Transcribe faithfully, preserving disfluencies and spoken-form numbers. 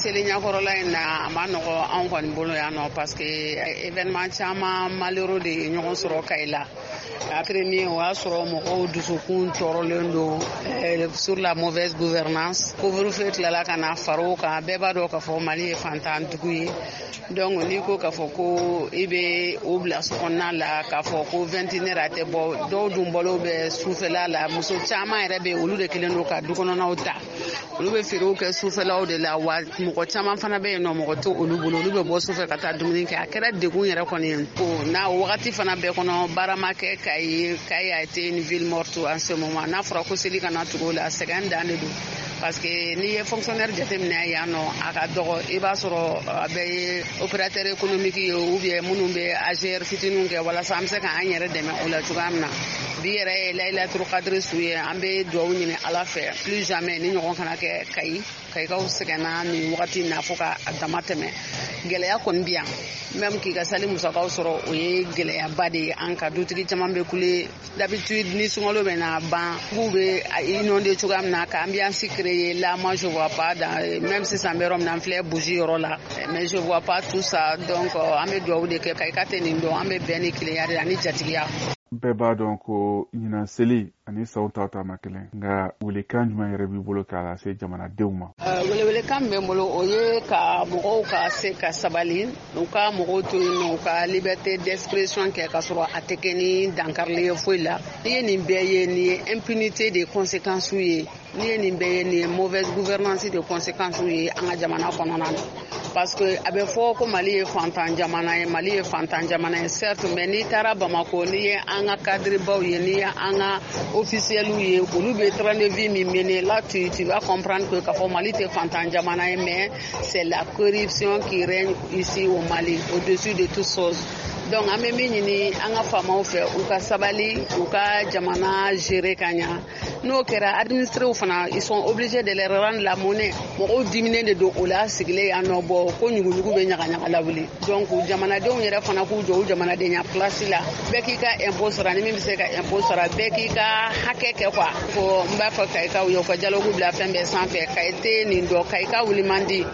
seli ɲakɔrɔla in na a ma nɔgɔ anw kɔni bolo yan nɔ parce que événement caman malheureux de ye ɲɔgɔn sɔrɔ Kayi la. Après min o y'a sɔrɔ mɔgɔw dusukun tɔɔrɔlen don sur la mauvaise gouvernance. Couvre-feu tilala ka na far'o kan bɛɛ b'a dɔn k'a fɔ Mali ye fantandugu ye. Donc n'i ko k'a fɔ ko i bɛ o bila sokɔnɔna la k'a fɔ ko vingt et une heures a tɛ bɔ dɔw dun balo bɛ sufɛla la muso caman yɛrɛ bɛ olu de kelen don ka dukɔnɔnaw ta olu bɛ feerew kɛ sufɛlaw de la wa mɔgɔ caman fana bɛ yen nɔ mɔgɔ tɛ olu bolo olu bɛ bɔ sufɛ ka taa dumuni kɛ a kɛra degun yɛrɛ kɔni ye ko n'a wagati fana bɛɛ kɔnɔ baara ma kɛ Kayi Kayi a été une ville morte en ce moment n'a fɔra ko seli kana tugu o la sɛgɛn dan de don parce que n'i ye fonctionnaire jateminɛ yan nɔ a ka dɔgɔ i b'a sɔrɔ a bɛɛ ye opérateur économique ye ou bien minnu bɛ A G R fitininw kɛ walasa an bɛ se k'an yɛrɛ dɛmɛ o la cogoya min na bi yɛrɛ ye Layilatul Kadiri su ye an bɛ dugawu ɲini Ala fɛ plus jamais ni ɲɔgɔn kana kɛ Kayi Kayikaw sɛgɛnna nin wagati in na fo ka dama tɛmɛ gɛlɛya kɔni bi yan même k'i ka sali musakaw sɔrɔ o ye gɛlɛyaba de ye an ka dutigi caman bɛ kule d'habitude ni sunkalo bɛ na ban k'u bɛ inondé cogoya min na ka ambiance créer là moi je vois pas dans, même sisan bɛ yɔrɔ min na an filɛ bougie yɔrɔ la mais je vois pas tout ça donc an bɛ dugawu de kɛ Kayika tɛ nin dɔn an bɛ bɛn ni kelenya de la ni jatigiya. Bɛɛ b'a dɔn ko ɲinan seli ani sanw taw ta ma kelen nka welekan jumɛn yɛrɛ b'i bolo k'a lase jamanadenw ma. Welewelekan min bɛ n bolo o ye ka mɔgɔw ka se ka sabali u ka mɔgɔw to yen nɔ u ka liberté d'expression kɛ ka sɔrɔ a tɛ kɛ ni dankarili ye foyi la n'i ye nin bɛɛ ye nin ye impunité de conséquences ye n'i ye nin bɛɛ ye nin ye mauvaise gouvernance de conséquences ye an ka jamana kɔnɔna na parce que a bɛ fɔ ko Mali ye fantan jamana ye Mali ye fantan jamana ye certes mais n'i taara Bamako n'i ye an ka cadrebaw ye n'i ye an ka officiels ye olu bɛ train de vie min mener là tu tu vas comprendre que k'a fɔ Mali tɛ fantan jamana ye mais c'est la corruption qui règne ici au Mali au-dessus de toutes choses. Donc an bɛ min ɲini an ka faamaw fɛ u ka sabali u ka jamana gérer ka ɲa n'o kɛra administrés fana ils sont obligés de leur rendre la monnaie mɔgɔw diminen de don o la sigilen yan nɔ bɔ ko ɲuguɲugu bɛ ɲagaɲaga lawuli donc jamanadenw yɛrɛ fana k'u jɔ u jamanadenya place la bɛɛ k'i ka impôt sara ni min bɛ se ka impôt sara bɛɛ k'i ka hakɛ kɛ quoi ko n b'a fɔ Kayikaw ye u ka dialogue bila fɛn bɛɛ sanfɛ Kayi tɛ nin dɔn Kayika wuli man di.